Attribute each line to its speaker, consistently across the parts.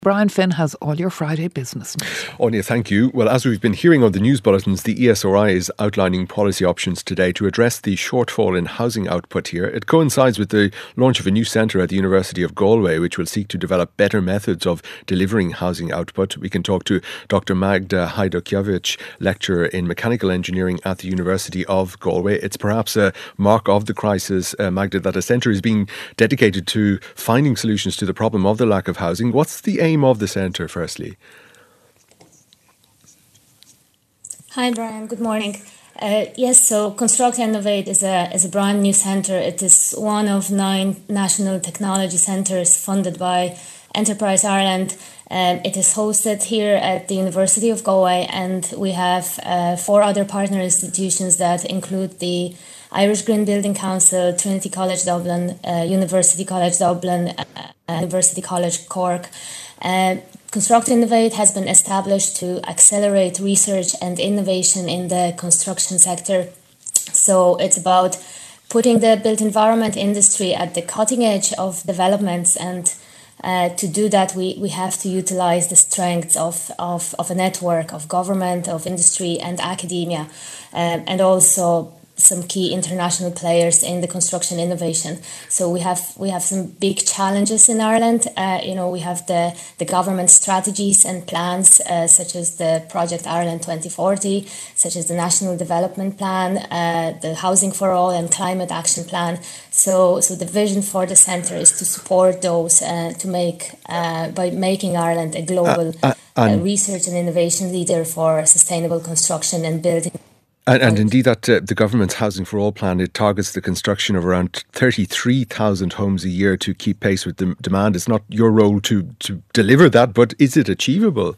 Speaker 1: Brian Finn has all your Friday business news.
Speaker 2: Anya, thank you. Well, as we've been hearing on the news bulletins, the ESRI is outlining policy options today to address the shortfall in housing output here. It coincides with the launch of a new centre at the University of Galway, which will seek to develop better methods of delivering housing output. We can talk to Dr. Magda Hajdukiewicz, lecturer in mechanical engineering at the University of Galway. It's perhaps a mark of the crisis, Magda, that a centre is being dedicated to finding solutions to the problem of the lack of housing. What's the aim of the centre, firstly?
Speaker 3: Hi, Brian. Good morning. Yes, so Construct Innovate is a brand new centre. It is one of 9 national technology centres funded by Enterprise Ireland. It is hosted here at the University of Galway, and we have 4 other partner institutions that include the Irish Green Building Council, Trinity College Dublin, University College Dublin, University College Cork. Construct Innovate has been established to accelerate research and innovation in the construction sector. So it's about putting the built environment industry at the cutting edge of developments, and to do that we have to utilize the strengths of a network of government, of industry and academia, and also some key international players in the construction innovation. So we have some big challenges in Ireland. We have the government strategies and plans, such as the Project Ireland 2040, such as the National Development Plan, the Housing for All and Climate Action Plan. So the vision for the centre is to support those to make by making Ireland a global research and innovation leader for sustainable construction and building.
Speaker 2: And indeed, that the government's Housing for All plan, it targets the construction of around 33,000 homes a year to keep pace with the demand. It's not your role to deliver that, but is it achievable?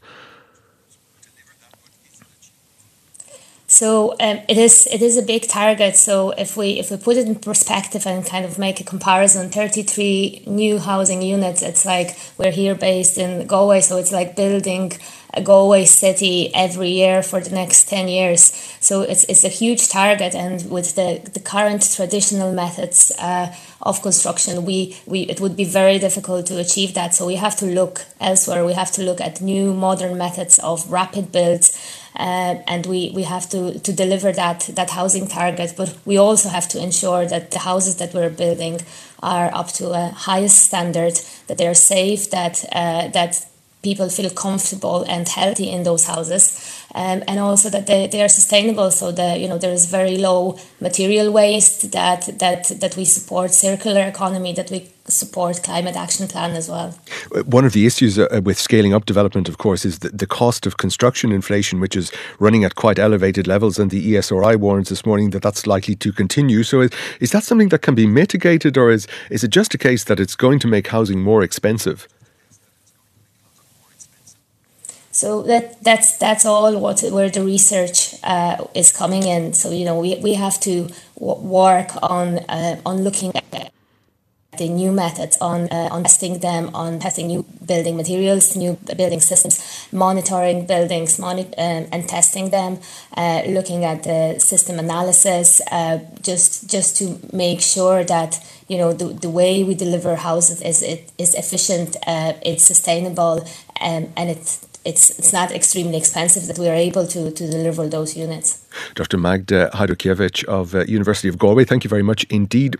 Speaker 3: So it is a big target. So if we put it in perspective and kind of make a comparison, 33 new housing units, it's like we're here based in Galway, so it's like building a Galway city every year for the next 10 years. So it's a huge target, and with the current traditional methods of construction, it would be very difficult to achieve that. So we have to look elsewhere. We have to look at new modern methods of rapid builds. And we have to deliver that housing target, but we also have to ensure that the houses that we're building are up to a highest standard, that they're safe, that people feel comfortable and healthy in those houses, and also that they are sustainable. So there is very low material waste, that we support circular economy, that we support climate action plan as well.
Speaker 2: One of the issues with scaling up development, of course, is the cost of construction inflation, which is running at quite elevated levels, and the ESRI warns this morning that that's likely to continue. So is that something that can be mitigated, or is it just a case that it's going to make housing more expensive?
Speaker 3: So that's all where the research is coming in. So we have to work on looking at the new methods, on testing them, on testing new building materials, new building systems, monitoring buildings, and testing them, looking at the system analysis, just to make sure that the way we deliver houses is efficient, it's sustainable, and it's not extremely expensive, that we are able to deliver those units.
Speaker 2: Dr. Magda Hajdukiewicz of University of Galway, thank you very much indeed.